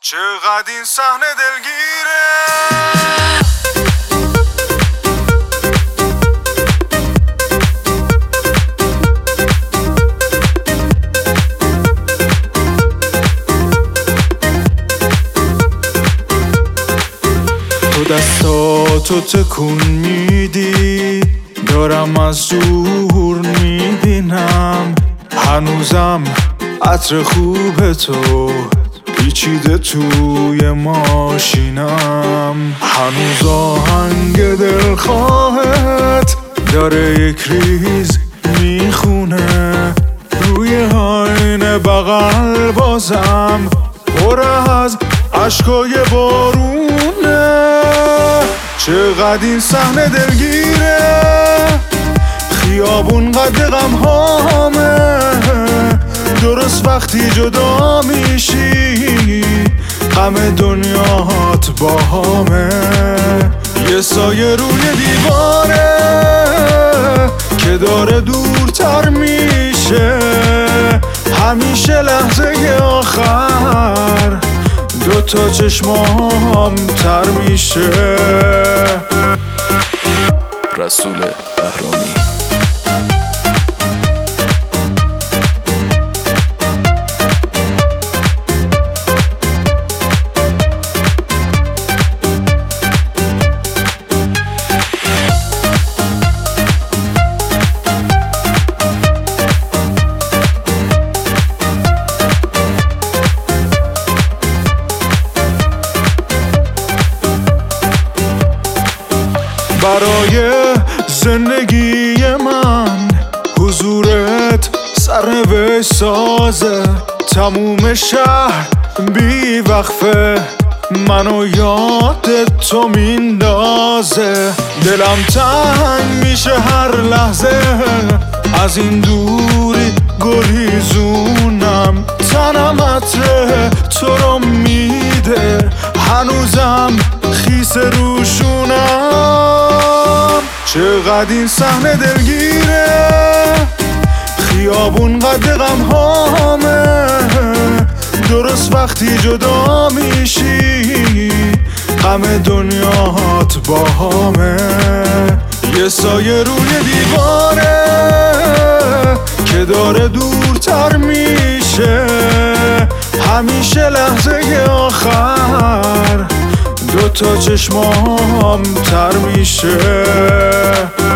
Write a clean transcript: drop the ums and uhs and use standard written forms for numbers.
چقدر این صحنه دلگیره. تو دستاتو تکون میدی، دارم از دور میبینم، هنوزم عطر خوب تو پیچیده توی ماشینم، هنوز آهنگ دلخواهت داره یک ریز میخونه روی آینه بغل، بازم پر از عشقای بارونه. چقدر این صحنه دلگیره، خیابون قد غم هامه، درست وقتی جدا میشی غم دنیات باهامه. یه سایه روی دیواره که داره دورتر میشه، همیشه لحظه آخر دوتا چشمام تر میشه. رسول بهرامی. برای زندگی من حضورت سرنوشت سازه، تموم شهر بی وقفه منو یاد تو میندازه، دلم تنگ میشه هر لحظه از این دوری گریزونم، تنم عطر تو رو میده هنوزم خیس روشونم. چقدر این صحنه دلگیره، خیابون قد غم هامه، درست وقتی جدا میشی غم دنیات باهامه. یه سایه روی دیواره که داره دورتر میشه، همیشه لحظه آخر دوتا چشمام تر میشه.